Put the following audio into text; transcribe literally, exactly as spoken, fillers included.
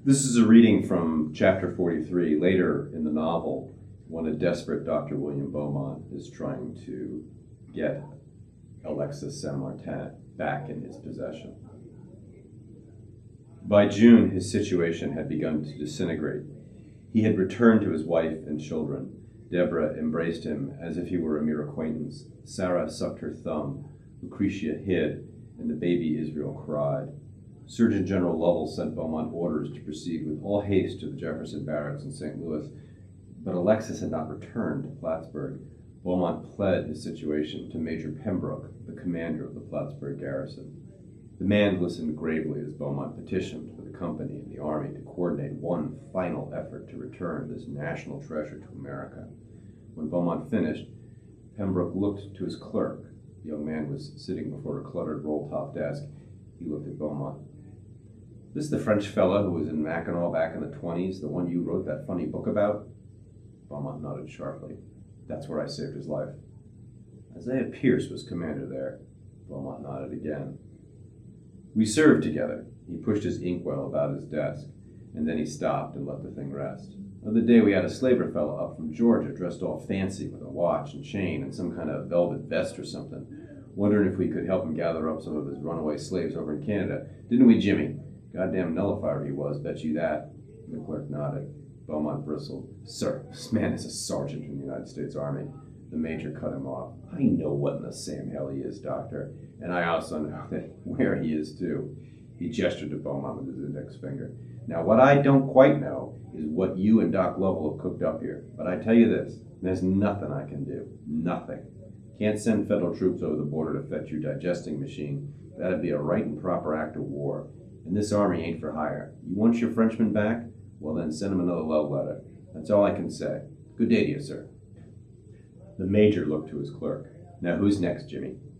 This is a reading from chapter forty-three. Later in the novel, when a desperate Doctor William Beaumont is trying to get Alexis Saint-Martin back in his possession. By June, his situation had begun to disintegrate. He had returned to his wife and children. Deborah embraced him as if he were a mere acquaintance. Sarah sucked her thumb. Lucretia hid, and the baby Israel cried. Surgeon General Lovell sent Beaumont orders to proceed with all haste to the Jefferson Barracks in Saint Louis, but Alexis had not returned to Plattsburgh. Beaumont pled his situation to Major Pembroke, the commander of the Plattsburgh garrison. The man listened gravely as Beaumont petitioned for the company and the army to coordinate one final effort to return this national treasure to America. When Beaumont finished, Pembroke looked to his clerk. The young man was sitting before a cluttered roll-top desk. He looked at Beaumont. "This the French fellow who was in Mackinac back in the twenties, the one you wrote that funny book about?" Beaumont nodded sharply. "That's where I saved his life." "Isaiah Pierce was commander there." Beaumont nodded again. "We served together." He pushed his inkwell about his desk, and then he stopped and let the thing rest. The other day we had a slaver fellow up from Georgia, dressed all fancy with a watch and chain and some kind of velvet vest or something, wondering if we could help him gather up some of his runaway slaves over in Canada. Didn't we, Jimmy? Goddamn nullifier he was, bet you that. The clerk nodded. Beaumont bristled. "Sir, this man is a sergeant in the United States Army." The major cut him off. "I know what in the Sam hell he is, Doctor, and I also know that where he is, too." He gestured to Beaumont with his index finger. "Now, what I don't quite know is what you and Doc Lovell have cooked up here. But I tell you this, there's nothing I can do. Nothing. Can't send federal troops over the border to fetch your digesting machine. That'd be a right and proper act of war. And this army ain't for hire. You want your Frenchman back? Well, then send him another love letter. That's all I can say. Good day to you, sir." The major looked to his clerk. "Now, who's next, Jimmy?"